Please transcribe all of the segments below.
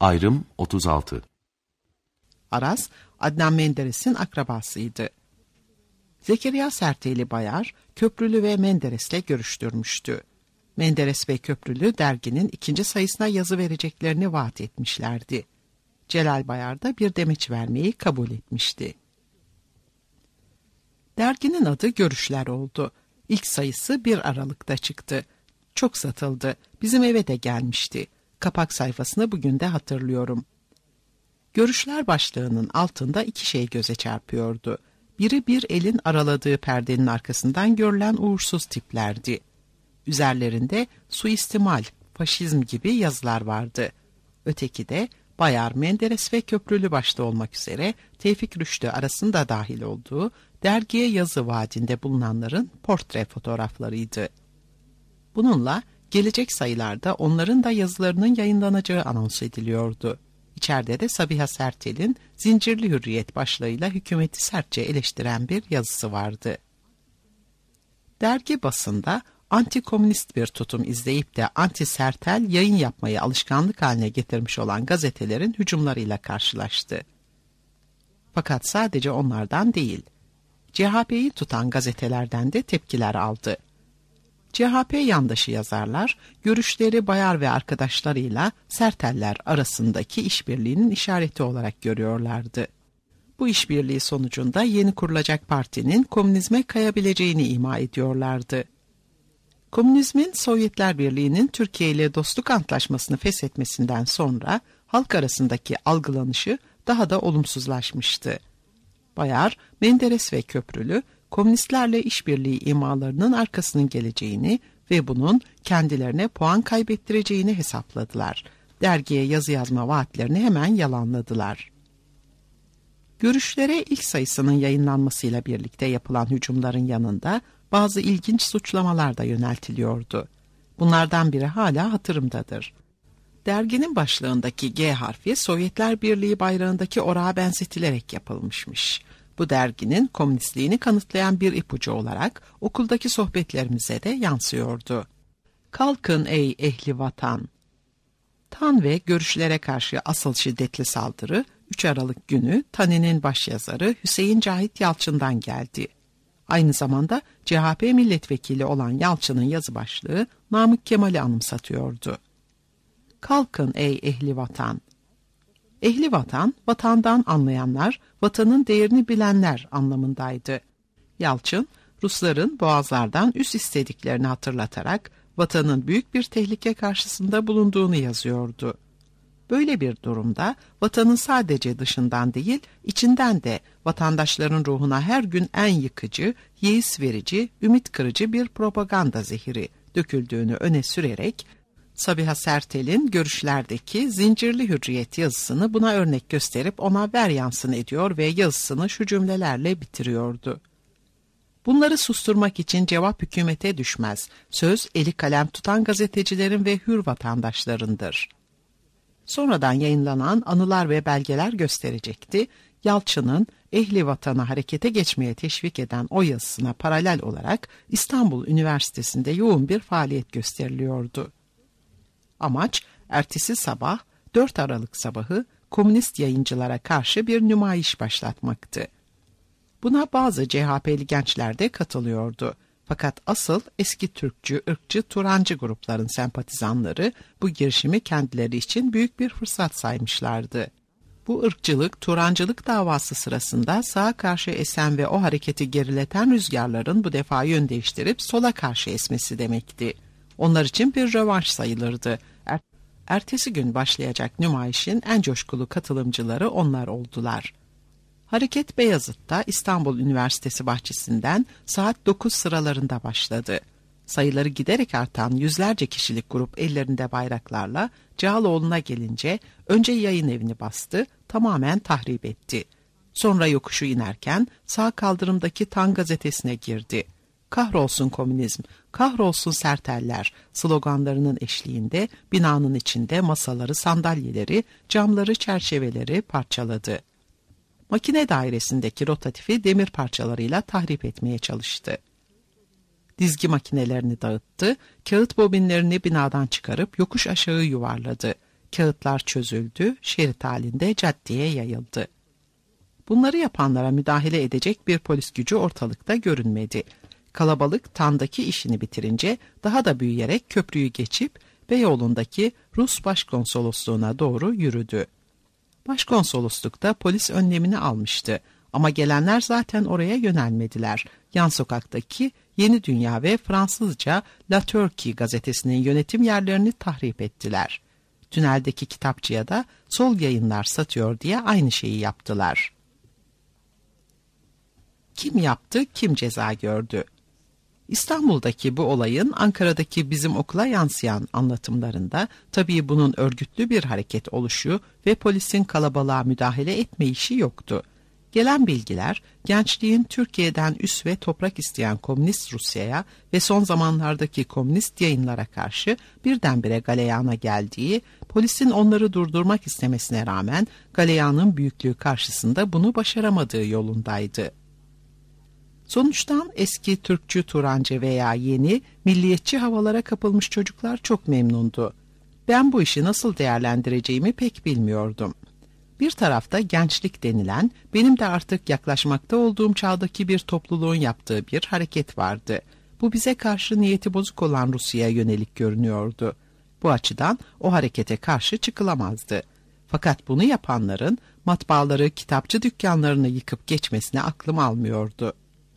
Ayrım 36. Aras, Adnan Menderes'in akrabasıydı. Zekeriya Serteli Bayar, Köprülü ve Menderes'le görüştürmüştü. Menderes ve Köprülü derginin 2. sayısına yazı vereceklerini vaat etmişlerdi. Celal Bayar da bir demeç vermeyi kabul etmişti. Derginin adı Görüşler oldu. İlk sayısı 1 Aralık'ta çıktı. Çok satıldı. Bizim eve de gelmişti. Kapak sayfasını bugün de hatırlıyorum. Görüşler başlığının altında 2 şey göze çarpıyordu. Biri bir elin araladığı perdenin arkasından görülen uğursuz tiplerdi. Üzerlerinde suistimal, faşizm gibi yazılar vardı. Öteki de Bayar, Menderes ve Köprülü başta olmak üzere Tevfik Rüştü arasında dahil olduğu dergiye yazı vaadinde bulunanların portre fotoğraflarıydı. Bununla gelecek sayılarda onların da yazılarının yayınlanacağı anons ediliyordu. İçeride de Sabiha Sertel'in Zincirli Hürriyet başlığıyla hükümeti sertçe eleştiren bir yazısı vardı. Dergi basında anti-komünist bir tutum izleyip de anti-Sertel yayın yapmayı alışkanlık haline getirmiş olan gazetelerin hücumlarıyla karşılaştı. Fakat sadece onlardan değil, CHP'yi tutan gazetelerden de tepkiler aldı. CHP yandaşı yazarlar, görüşleri Bayar ve arkadaşlarıyla Serteller arasındaki işbirliğinin işareti olarak görüyorlardı. Bu işbirliği sonucunda yeni kurulacak partinin komünizme kayabileceğini ima ediyorlardı. Komünizmin Sovyetler Birliği'nin Türkiye ile dostluk antlaşmasını feshetmesinden sonra halk arasındaki algılanışı daha da olumsuzlaşmıştı. Bayar, Menderes ve Köprülü, komünistlerle işbirliği imalarının arkasının geleceğini ve bunun kendilerine puan kaybettireceğini hesapladılar. Dergiye yazı yazma vaatlerini hemen yalanladılar. Görüşlere ilk sayısının yayınlanmasıyla birlikte yapılan hücumların yanında bazı ilginç suçlamalar da yöneltiliyordu. Bunlardan biri hala hatırımdadır. Derginin başlığındaki G harfi Sovyetler Birliği bayrağındaki orağa benzetilerek yapılmışmış. Bu derginin komünistliğini kanıtlayan bir ipucu olarak okuldaki sohbetlerimize de yansıyordu. Kalkın ey ehli vatan! Tan ve görüşlere karşı asıl şiddetli saldırı 3 Aralık günü Tani'nin başyazarı Hüseyin Cahit Yalçın'dan geldi. Aynı zamanda CHP milletvekili olan Yalçın'ın yazı başlığı Namık Kemal'i anımsatıyordu. Kalkın ey ehli vatan! Ehli vatan, vatandan anlayanlar, vatanın değerini bilenler anlamındaydı. Yalçın, Rusların boğazlardan üs istediklerini hatırlatarak vatanın büyük bir tehlike karşısında bulunduğunu yazıyordu. Böyle bir durumda vatanın sadece dışından değil, içinden de vatandaşların ruhuna her gün en yıkıcı, yeis verici, ümit kırıcı bir propaganda zehiri döküldüğünü öne sürerek, Sabiha Sertel'in görüşlerdeki Zincirli Hürriyet yazısını buna örnek gösterip ona veryansın ediyor ve yazısını şu cümlelerle bitiriyordu. Bunları susturmak için cevap hükümete düşmez. Söz eli kalem tutan gazetecilerin ve hür vatandaşlarındır. Sonradan yayınlanan anılar ve belgeler gösterecekti. Yalçın'ın ehli vatana harekete geçmeye teşvik eden o yazısına paralel olarak İstanbul Üniversitesi'nde yoğun bir faaliyet gösteriliyordu. Amaç ertesi sabah 4 Aralık sabahı komünist yayıncılara karşı bir nümayiş başlatmaktı. Buna bazı CHP'li gençler de katılıyordu. Fakat asıl eski Türkçü, ırkçı, Turancı grupların sempatizanları bu girişimi kendileri için büyük bir fırsat saymışlardı. Bu ırkçılık, Turancılık davası sırasında sağa karşı esen ve o hareketi gerileten rüzgarların bu defa yön değiştirip sola karşı esmesi demekti. Onlar için bir rövanş sayılırdı. Ertesi gün başlayacak nümayişin en coşkulu katılımcıları onlar oldular. Hareket Beyazıt'ta İstanbul Üniversitesi bahçesinden saat 9 sıralarında başladı. Sayıları giderek artan yüzlerce kişilik grup ellerinde bayraklarla Cağaloğlu'na gelince önce yayın evini bastı, tamamen tahrip etti. Sonra yokuşu inerken sağ kaldırımdaki Tan gazetesine girdi. Kahrolsun komünizm, kahrolsun Serteller sloganlarının eşliğinde binanın içinde masaları, sandalyeleri, camları, çerçeveleri parçaladı. Makine dairesindeki rotatifi demir parçalarıyla tahrip etmeye çalıştı. Dizgi makinelerini dağıttı, kağıt bobinlerini binadan çıkarıp yokuş aşağı yuvarladı. kağıtlar çözüldü, şerit halinde caddeye yayıldı. Bunları yapanlara müdahale edecek bir polis gücü ortalıkta görünmedi. Kalabalık Tan'daki işini bitirince daha da büyüyerek köprüyü geçip Beyoğlu'ndaki Rus Başkonsolosluğu'na doğru yürüdü. Başkonsoloslukta polis önlemini almıştı ama gelenler zaten oraya yönelmediler. Yan sokaktaki Yeni Dünya ve Fransızca La Turquie gazetesinin yönetim yerlerini tahrip ettiler. Tüneldeki kitapçıya da sol yayınlar satıyor diye aynı şeyi yaptılar. Kim yaptı, kim ceza gördü? İstanbul'daki bu olayın Ankara'daki bizim okula yansıyan anlatımlarında tabii bunun örgütlü bir hareket oluşu ve polisin kalabalığa müdahale etme işi yoktu. Gelen bilgiler gençliğin Türkiye'den üs ve toprak isteyen komünist Rusya'ya ve son zamanlardaki komünist yayınlara karşı birdenbire galeyana geldiği, polisin onları durdurmak istemesine rağmen galeyanın büyüklüğü karşısında bunu başaramadığı yolundaydı. Sonuçtan eski Türkçü, Turancı veya yeni, milliyetçi havalara kapılmış çocuklar çok memnundu. Ben bu işi nasıl değerlendireceğimi pek bilmiyordum. Bir tarafta gençlik denilen, benim de artık yaklaşmakta olduğum çağdaki bir topluluğun yaptığı bir hareket vardı. Bu bize karşı niyeti bozuk olan Rusya'ya yönelik görünüyordu. Bu açıdan o harekete karşı çıkılamazdı. Fakat bunu yapanların matbaaları, kitapçı dükkanlarını yıkıp geçmesine aklım almıyordu.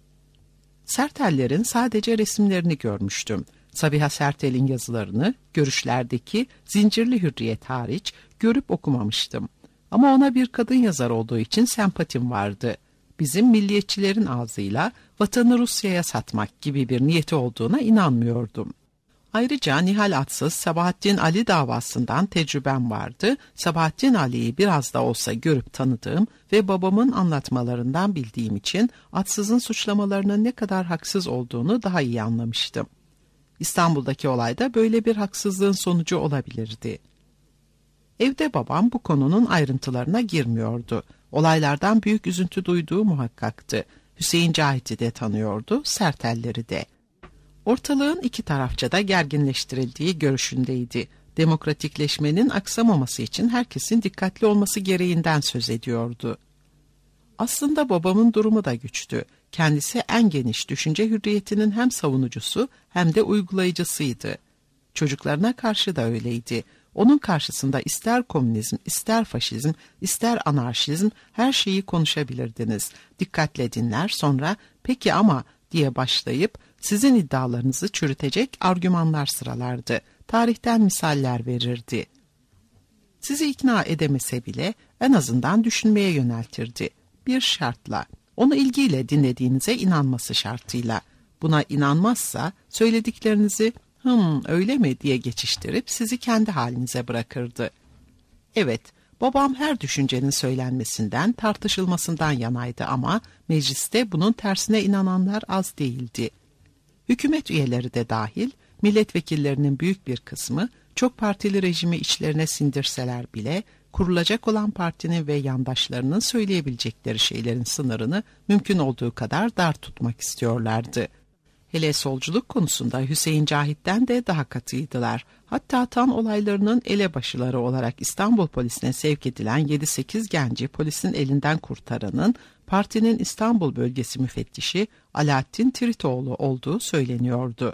Serteller'in sadece resimlerini görmüştüm. Sabiha Sertel'in yazılarını, görüşlerdeki Zincirli Hürriyet hariç görüp okumamıştım. Ama ona bir kadın yazar olduğu için sempatim vardı. Bizim milliyetçilerin ağzıyla vatanı Rusya'ya satmak gibi bir niyeti olduğuna inanmıyordum. Ayrıca Nihal Atsız Sabahattin Ali davasından tecrübem vardı. Sabahattin Ali'yi biraz da olsa görüp tanıdığım ve babamın anlatmalarından bildiğim için Atsız'ın suçlamalarının ne kadar haksız olduğunu daha iyi anlamıştım. İstanbul'daki olay da böyle bir haksızlığın sonucu olabilirdi. Evde babam bu konunun ayrıntılarına girmiyordu. Olaylardan büyük üzüntü duyduğu muhakkaktı. Hüseyin Cahit'i de tanıyordu, Serteller'i de. Ortalığın iki tarafça da gerginleştirildiği görüşündeydi. Demokratikleşmenin aksamaması için herkesin dikkatli olması gereğinden söz ediyordu. Aslında babamın durumu da güçtü. Kendisi en geniş düşünce hürriyetinin hem savunucusu hem de uygulayıcısıydı. Çocuklarına karşı da öyleydi. Onun karşısında ister komünizm, ister faşizm, ister anarşizm her şeyi konuşabilirdiniz. Dikkatle dinler, sonra peki ama diye başlayıp sizin iddialarınızı çürütecek argümanlar sıralardı. Tarihten misaller verirdi. Sizi ikna edemese bile en azından düşünmeye yöneltirdi. Bir şartla, onu ilgiyle dinlediğinize inanması şartıyla. Buna inanmazsa söylediklerinizi öyle mi diye geçiştirip sizi kendi halinize bırakırdı. Evet, babam her düşüncenin söylenmesinden, tartışılmasından yanaydı ama mecliste bunun tersine inananlar az değildi. Hükümet üyeleri de dahil, milletvekillerinin büyük bir kısmı çok partili rejimi içlerine sindirseler bile kurulacak olan partinin ve yandaşlarının söyleyebilecekleri şeylerin sınırını mümkün olduğu kadar dar tutmak istiyorlardı. Hele solculuk konusunda Hüseyin Cahit'ten de daha katıydılar. Hatta Tan olaylarının elebaşıları olarak İstanbul polisine sevk edilen 7-8 genci polisin elinden kurtaranın partinin İstanbul bölgesi müfettişi Alaaddin Tiritoğlu olduğu söyleniyordu.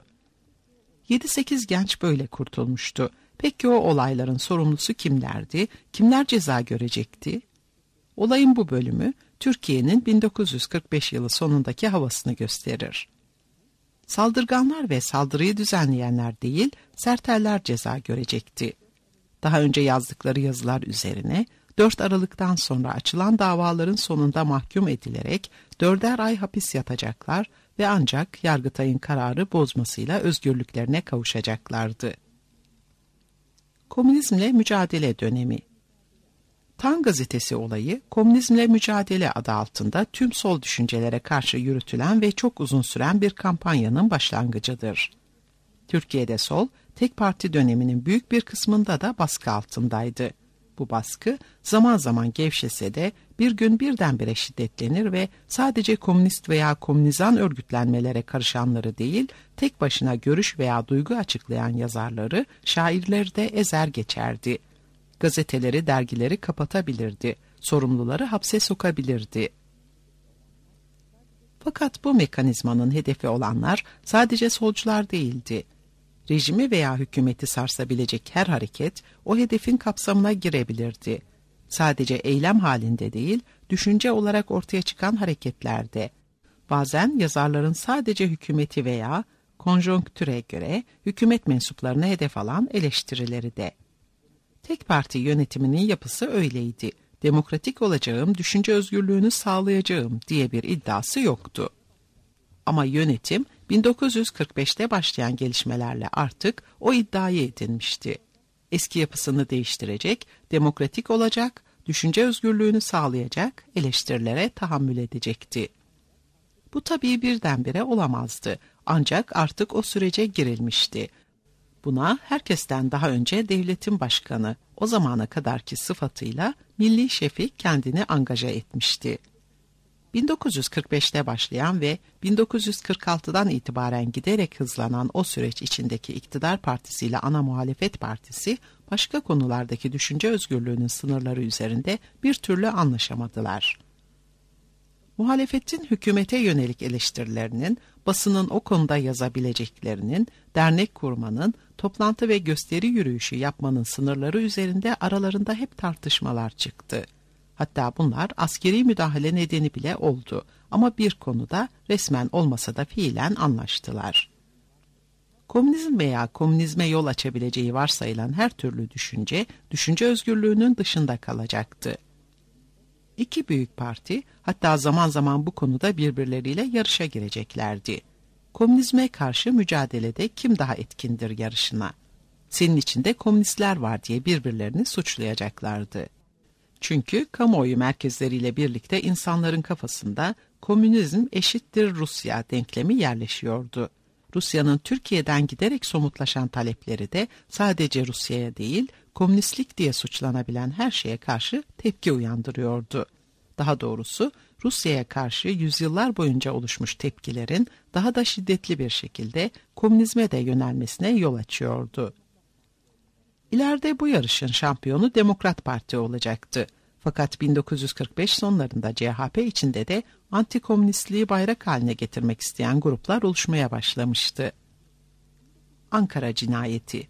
7-8 genç böyle kurtulmuştu. Peki o olayların sorumlusu kimlerdi? Kimler ceza görecekti? Olayın bu bölümü Türkiye'nin 1945 yılı sonundaki havasını gösterir. Saldırganlar ve saldırıyı düzenleyenler değil, Serteller ceza görecekti. Daha önce yazdıkları yazılar üzerine 4 Aralık'tan sonra açılan davaların sonunda mahkum edilerek 4'er ay hapis yatacaklar ve ancak Yargıtay'ın kararı bozmasıyla özgürlüklerine kavuşacaklardı. Komünizmle mücadele dönemi. Tan gazetesi olayı, Komünizmle Mücadele adı altında tüm sol düşüncelere karşı yürütülen ve çok uzun süren bir kampanyanın başlangıcıdır. Türkiye'de sol, tek parti döneminin büyük bir kısmında da baskı altındaydı. Bu baskı zaman zaman gevşese de bir gün birdenbire şiddetlenir ve sadece komünist veya komünizan örgütlenmelere karışanları değil, tek başına görüş veya duygu açıklayan yazarları, şairleri de ezer geçerdi. Gazeteleri, dergileri kapatabilirdi. Sorumluları hapse sokabilirdi. Fakat bu mekanizmanın hedefi olanlar sadece solcular değildi. Rejimi veya hükümeti sarsabilecek her hareket o hedefin kapsamına girebilirdi. Sadece eylem halinde değil, düşünce olarak ortaya çıkan hareketlerde. Bazen yazarların sadece hükümeti veya konjonktüre göre hükümet mensuplarını hedef alan eleştirileri de. Tek parti yönetiminin yapısı öyleydi. Demokratik olacağım, düşünce özgürlüğünü sağlayacağım diye bir iddiası yoktu. Ama yönetim 1945'te başlayan gelişmelerle artık o iddiayı edinmişti. Eski yapısını değiştirecek, demokratik olacak, düşünce özgürlüğünü sağlayacak, eleştirilere tahammül edecekti. Bu tabii birdenbire olamazdı. Ancak artık o sürece girilmişti. Buna herkesten daha önce devletin başkanı, o zamana kadarki sıfatıyla milli şefi kendini angaja etmişti. 1945'te başlayan ve 1946'dan itibaren giderek hızlanan o süreç içindeki iktidar partisi ile ana muhalefet partisi, başka konulardaki düşünce özgürlüğünün sınırları üzerinde bir türlü anlaşamadılar. Muhalefetin hükümete yönelik eleştirilerinin, basının o konuda yazabileceklerinin, dernek kurmanın, toplantı ve gösteri yürüyüşü yapmanın sınırları üzerinde aralarında hep tartışmalar çıktı. Hatta bunlar askeri müdahale nedeni bile oldu ama bir konuda resmen olmasa da fiilen anlaştılar. Komünizm veya komünizme yol açabileceği varsayılan her türlü düşünce özgürlüğünün dışında kalacaktı. İki büyük parti hatta zaman zaman bu konuda birbirleriyle yarışa gireceklerdi. Komünizme karşı mücadelede kim daha etkindir yarışına. Senin içinde komünistler var diye birbirlerini suçlayacaklardı. Çünkü kamuoyu merkezleriyle birlikte insanların kafasında komünizm eşittir Rusya denklemi yerleşiyordu. Rusya'nın Türkiye'den giderek somutlaşan talepleri de sadece Rusya'ya değil, komünistlik diye suçlanabilen her şeye karşı tepki uyandırıyordu. Daha doğrusu Rusya'ya karşı yüzyıllar boyunca oluşmuş tepkilerin daha da şiddetli bir şekilde komünizme de yönelmesine yol açıyordu. İleride bu yarışın şampiyonu Demokrat Parti olacaktı. Fakat 1945 sonlarında CHP içinde de antikomünistliği bayrak haline getirmek isteyen gruplar oluşmaya başlamıştı. Ankara Cinayeti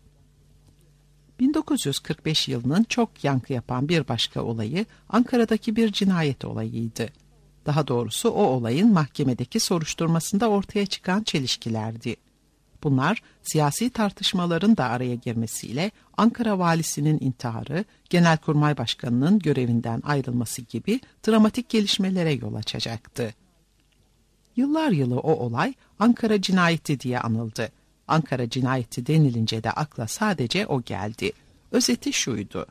1945 yılının çok yankı yapan bir başka olayı Ankara'daki bir cinayet olayıydı. Daha doğrusu o olayın mahkemedeki soruşturmasında ortaya çıkan çelişkilerdi. Bunlar siyasi tartışmaların da araya girmesiyle Ankara valisinin intiharı, Genelkurmay Başkanı'nın görevinden ayrılması gibi dramatik gelişmelere yol açacaktı. Yıllar yılı o olay Ankara Cinayeti diye anıldı. Ankara Cinayeti denilince de akla sadece o geldi. Özeti şuydu.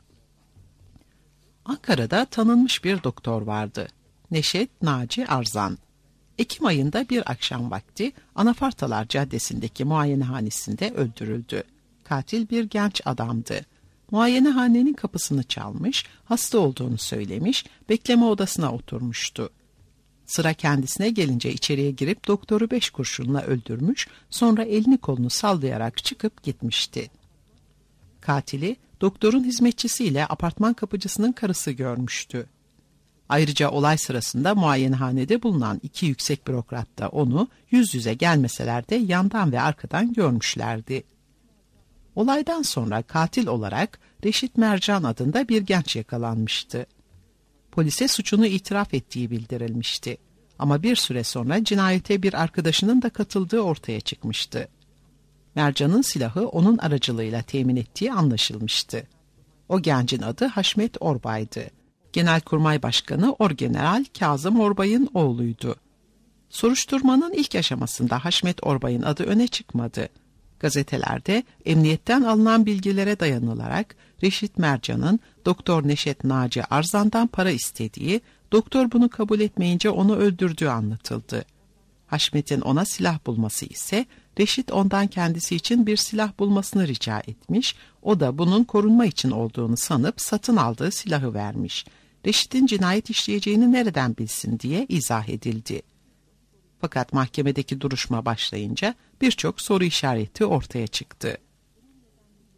Ankara'da tanınmış bir doktor vardı. Neşet Naci Arzan. Ekim ayında bir akşam vakti Anafartalar Caddesi'ndeki muayenehanesinde öldürüldü. Katil bir genç adamdı. Muayenehanenin kapısını çalmış, hasta olduğunu söylemiş, bekleme odasına oturmuştu. Sıra kendisine gelince içeriye girip doktoru 5 kurşunla öldürmüş, sonra elini kolunu sallayarak çıkıp gitmişti. Katili doktorun hizmetçisiyle apartman kapıcısının karısı görmüştü. Ayrıca olay sırasında muayenehanede bulunan 2 yüksek bürokrat da onu yüz yüze gelmeseler de yandan ve arkadan görmüşlerdi. Olaydan sonra katil olarak Reşit Mercan adında bir genç yakalanmıştı. Polise suçunu itiraf ettiği bildirilmişti. Ama bir süre sonra cinayete bir arkadaşının da katıldığı ortaya çıkmıştı. Mercan'ın silahı onun aracılığıyla temin ettiği anlaşılmıştı. O gencin adı Haşmet Orbay'dı. Genelkurmay Başkanı Orgeneral Kazım Orbay'ın oğluydu. Soruşturmanın ilk aşamasında Haşmet Orbay'ın adı öne çıkmadı. Gazetelerde emniyetten alınan bilgilere dayanılarak Reşit Mercan'ın Doktor Neşet Naci Arzan'dan para istediği, doktor bunu kabul etmeyince onu öldürdüğü anlatıldı. Haşmet'in ona silah bulması ise Reşit ondan kendisi için bir silah bulmasını rica etmiş, o da bunun korunma için olduğunu sanıp satın aldığı silahı vermiş. Reşit'in cinayet işleyeceğini nereden bilsin diye izah edildi. Fakat mahkemedeki duruşma başlayınca birçok soru işareti ortaya çıktı.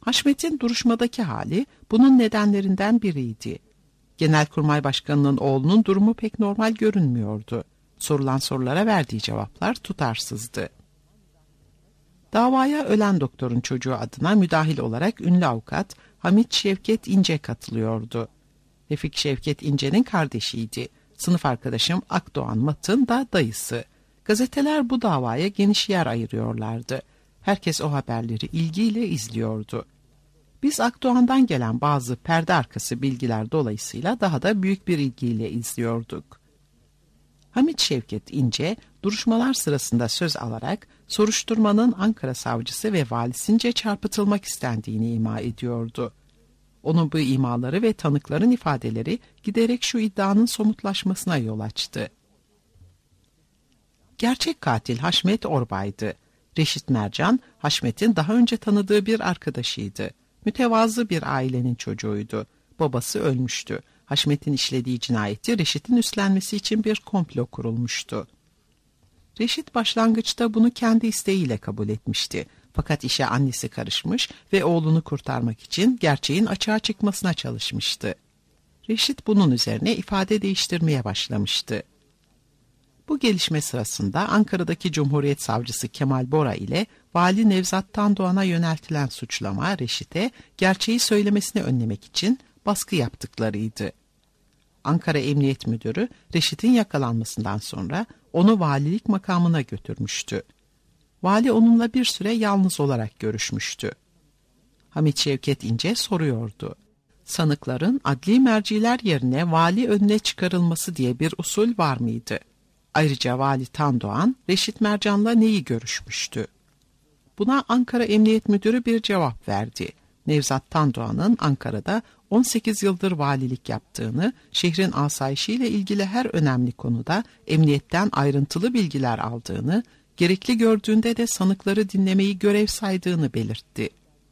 Haşmet'in duruşmadaki hali bunun nedenlerinden biriydi. Genelkurmay Başkanı'nın oğlunun durumu pek normal görünmüyordu. Sorulan sorulara verdiği cevaplar tutarsızdı. Davaya ölen doktorun çocuğu adına müdahil olarak ünlü avukat Hamit Şevket İnce katılıyordu. Refik Şevket İnce'nin kardeşiydi. Sınıf arkadaşım Akdoğan Mat'ın da dayısı. Gazeteler bu davaya geniş yer ayırıyorlardı. Herkes o haberleri ilgiyle izliyordu. Biz Akdoğan'dan gelen bazı perde arkası bilgiler dolayısıyla daha da büyük bir ilgiyle izliyorduk. Hamit Şevket İnce duruşmalar sırasında söz alarak soruşturmanın Ankara savcısı ve valisince çarpıtılmak istendiğini ima ediyordu. Onun bu imaları ve tanıkların ifadeleri giderek şu iddianın somutlaşmasına yol açtı. Gerçek katil Haşmet Orbay'dı. Reşit Mercan, Haşmet'in daha önce tanıdığı bir arkadaşıydı. Mütevazı bir ailenin çocuğuydu. Babası ölmüştü. Haşmet'in işlediği cinayeti Reşit'in üstlenmesi için bir komplo kurulmuştu. Reşit başlangıçta bunu kendi isteğiyle kabul etmişti. Fakat işe annesi karışmış ve oğlunu kurtarmak için gerçeğin açığa çıkmasına çalışmıştı. Reşit bunun üzerine ifade değiştirmeye başlamıştı. Bu gelişme sırasında Ankara'daki Cumhuriyet Savcısı Kemal Bora ile Vali Nevzat Tandoğan'a yöneltilen suçlama Reşit'e gerçeği söylemesini önlemek için baskı yaptıklarıydı. Ankara Emniyet Müdürü Reşit'in yakalanmasından sonra onu valilik makamına götürmüştü. Vali onunla bir süre yalnız olarak görüşmüştü. Hamit Şevket İnce soruyordu. Sanıkların adli merciler yerine vali önüne çıkarılması diye bir usul var mıydı? Ayrıca Vali Tandoğan, Reşit Mercan'la neyi görüşmüştü? Buna Ankara Emniyet Müdürü bir cevap verdi. Nevzat Tandoğan'ın Ankara'da 18 yıldır valilik yaptığını, şehrin asayişiyle ilgili her önemli konuda emniyetten ayrıntılı bilgiler aldığını, gerekli gördüğünde de sanıkları dinlemeyi görev saydığını belirtti.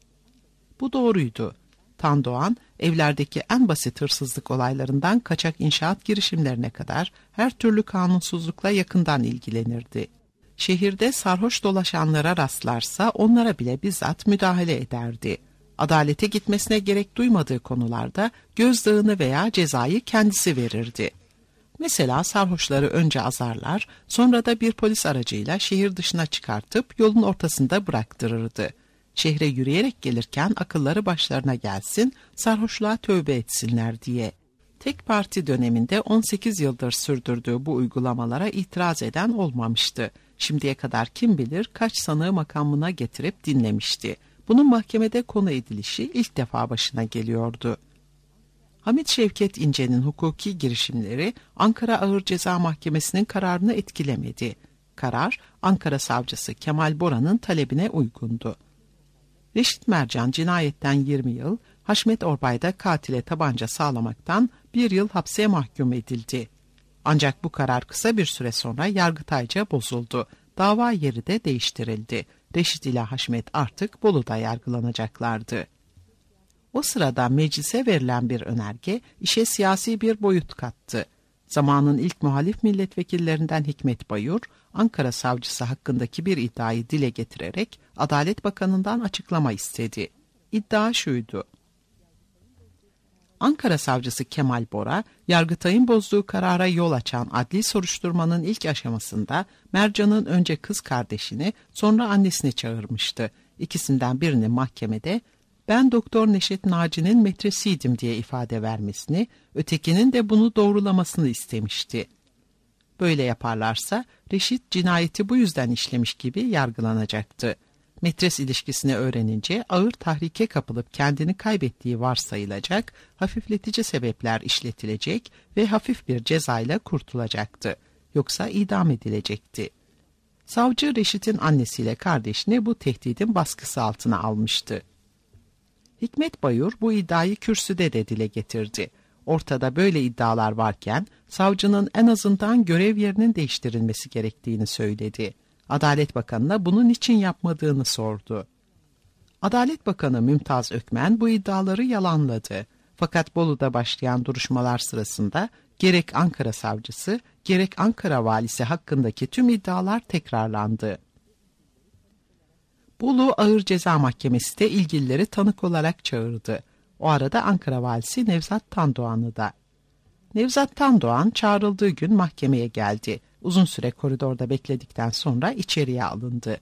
Bu doğruydu. Tandoğan, evlerdeki en basit hırsızlık olaylarından kaçak inşaat girişimlerine kadar her türlü kanunsuzlukla yakından ilgilenirdi. Şehirde sarhoş dolaşanlara rastlarsa onlara bile bizzat müdahale ederdi. Adalete gitmesine gerek duymadığı konularda gözdağını veya cezayı kendisi verirdi. Mesela sarhoşları önce azarlar, sonra da bir polis aracıyla şehir dışına çıkartıp yolun ortasında bıraktırırdı. Şehre yürüyerek gelirken akılları başlarına gelsin, sarhoşluğa tövbe etsinler diye. Tek parti döneminde 18 yıldır sürdürdüğü bu uygulamalara itiraz eden olmamıştı. Şimdiye kadar kim bilir kaç sanığı makamına getirip dinlemişti. Bunun mahkemede konu edilişi ilk defa başına geliyordu. Hamit Şevket İnce'nin hukuki girişimleri Ankara Ağır Ceza Mahkemesi'nin kararını etkilemedi. Karar, Ankara Savcısı Kemal Bora'nın talebine uygundu. Reşit Mercan cinayetten 20 yıl, Haşmet Orbay da katile tabanca sağlamaktan 1 yıl hapse mahkum edildi. Ancak bu karar kısa bir süre sonra Yargıtayca bozuldu. Dava yeri de değiştirildi. Reşit ile Haşmet artık Bolu'da yargılanacaklardı. O sırada meclise verilen bir önerge işe siyasi bir boyut kattı. Zamanın ilk muhalif milletvekillerinden Hikmet Bayur, Ankara savcısı hakkındaki bir iddiayı dile getirerek Adalet Bakanı'ndan açıklama istedi. İddia şuydu. Ankara savcısı Kemal Bora, Yargıtay'ın bozduğu karara yol açan adli soruşturmanın ilk aşamasında Mercan'ın önce kız kardeşini sonra annesini çağırmıştı. İkisinden birini mahkemede ben Doktor Neşet Naci'nin metresiydim diye ifade vermesini, ötekinin de bunu doğrulamasını istemişti. Böyle yaparlarsa Reşit cinayeti bu yüzden işlemiş gibi yargılanacaktı. Metres ilişkisini öğrenince ağır tahrike kapılıp kendini kaybettiği varsayılacak, hafifletici sebepler işletilecek ve hafif bir cezayla kurtulacaktı. Yoksa idam edilecekti. Savcı Reşit'in annesiyle kardeşini bu tehdidin baskısı altına almıştı. Hikmet Bayur bu iddiayı kürsüde de dile getirdi. Ortada böyle iddialar varken savcının en azından görev yerinin değiştirilmesi gerektiğini söyledi. Adalet Bakanı'na bunun için yapmadığını sordu. Adalet Bakanı Mümtaz Ökmen bu iddiaları yalanladı. Fakat Bolu'da başlayan duruşmalar sırasında gerek Ankara savcısı gerek Ankara valisi hakkındaki tüm iddialar tekrarlandı. Bolu Ağır Ceza Mahkemesi de ilgilileri tanık olarak çağırdı. O arada Ankara Valisi Nevzat Tandoğan'ı da. Nevzat Tandoğan çağrıldığı gün mahkemeye geldi. Uzun süre koridorda bekledikten sonra içeriye alındı.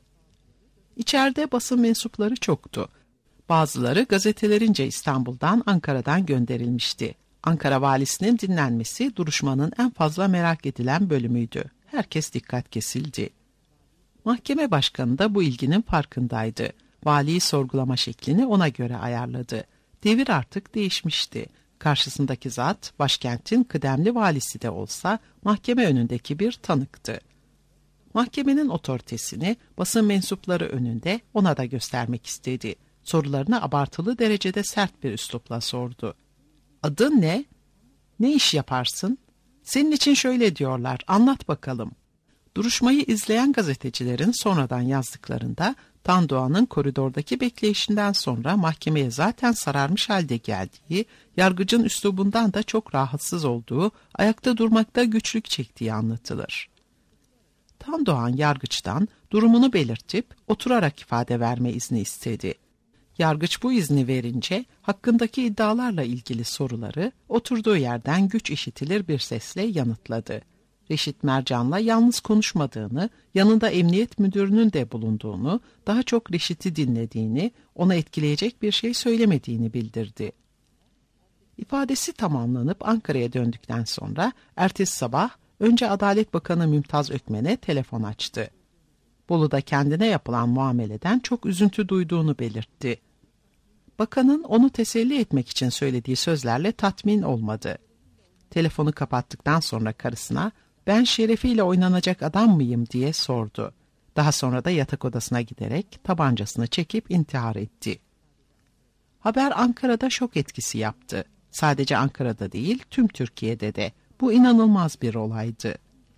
İçeride basın mensupları çoktu. Bazıları gazetelerince İstanbul'dan, Ankara'dan gönderilmişti. Ankara Valisi'nin dinlenmesi duruşmanın en fazla merak edilen bölümüydü. Herkes dikkat kesildi. Mahkeme başkanı da bu ilginin farkındaydı. Valiyi sorgulama şeklini ona göre ayarladı. Devir artık değişmişti. Karşısındaki zat başkentin kıdemli valisi de olsa mahkeme önündeki bir tanıktı. Mahkemenin otoritesini basın mensupları önünde ona da göstermek istedi. Sorularını abartılı derecede sert bir üslupla sordu. Adın ne? Ne iş yaparsın? Senin için şöyle diyorlar, anlat bakalım. Duruşmayı izleyen gazetecilerin sonradan yazdıklarında Tandoğan'ın koridordaki bekleyişinden sonra mahkemeye zaten sararmış halde geldiği, yargıcın üslubundan da çok rahatsız olduğu, ayakta durmakta güçlük çektiği anlatılır. Tandoğan yargıçtan durumunu belirtip oturarak ifade verme izni istedi. Yargıç bu izni verince hakkındaki iddialarla ilgili soruları oturduğu yerden güç işitilir bir sesle yanıtladı. Reşit Mercan'la yalnız konuşmadığını, yanında emniyet müdürünün de bulunduğunu, daha çok Reşit'i dinlediğini, ona etkileyecek bir şey söylemediğini bildirdi. İfadesi tamamlanıp Ankara'ya döndükten sonra ertesi sabah önce Adalet Bakanı Mümtaz Ökmen'e telefon açtı. Bolu'da kendine yapılan muameleden çok üzüntü duyduğunu belirtti. Bakanın onu teselli etmek için söylediği sözlerle tatmin olmadı. Telefonu kapattıktan sonra karısına ben şerefiyle oynanacak adam mıyım diye sordu. Daha sonra da yatak odasına giderek tabancasını çekip intihar etti. Haber Ankara'da şok etkisi yaptı. Sadece Ankara'da değil tüm Türkiye'de de. Bu inanılmaz bir olaydı.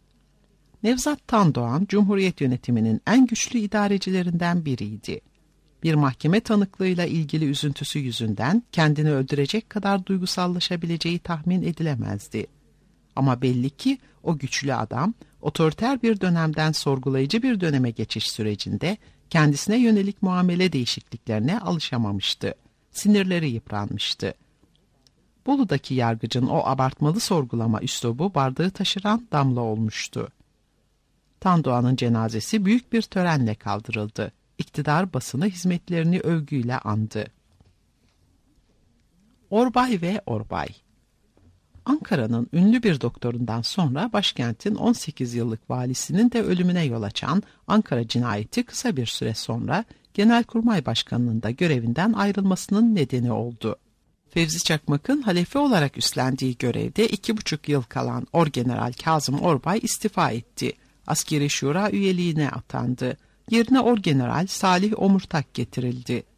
Nevzat Tandoğan, Cumhuriyet yönetiminin en güçlü idarecilerinden biriydi. Bir mahkeme tanıklığıyla ilgili üzüntüsü yüzünden kendini öldürecek kadar duygusallaşabileceği tahmin edilemezdi. Ama belli ki o güçlü adam, otoriter bir dönemden sorgulayıcı bir döneme geçiş sürecinde kendisine yönelik muamele değişikliklerine alışamamıştı. Sinirleri yıpranmıştı. Bolu'daki yargıcın o abartmalı sorgulama üslubu bardağı taşıran damla olmuştu. Tandoğan'ın cenazesi büyük bir törenle kaldırıldı. İktidar basını hizmetlerini övgüyle andı. Orbay ve Orbay. Ankara'nın ünlü bir doktorundan sonra başkentin 18 yıllık valisinin de ölümüne yol açan Ankara cinayeti kısa bir süre sonra Genelkurmay Başkanı'nın da görevinden ayrılmasının nedeni oldu. Fevzi Çakmak'ın halefi olarak üstlendiği görevde 2,5 yıl kalan Orgeneral Kazım Orbay istifa etti. Askeri Şura üyeliğine atandı. Yerine Orgeneral Salih Omurtak getirildi.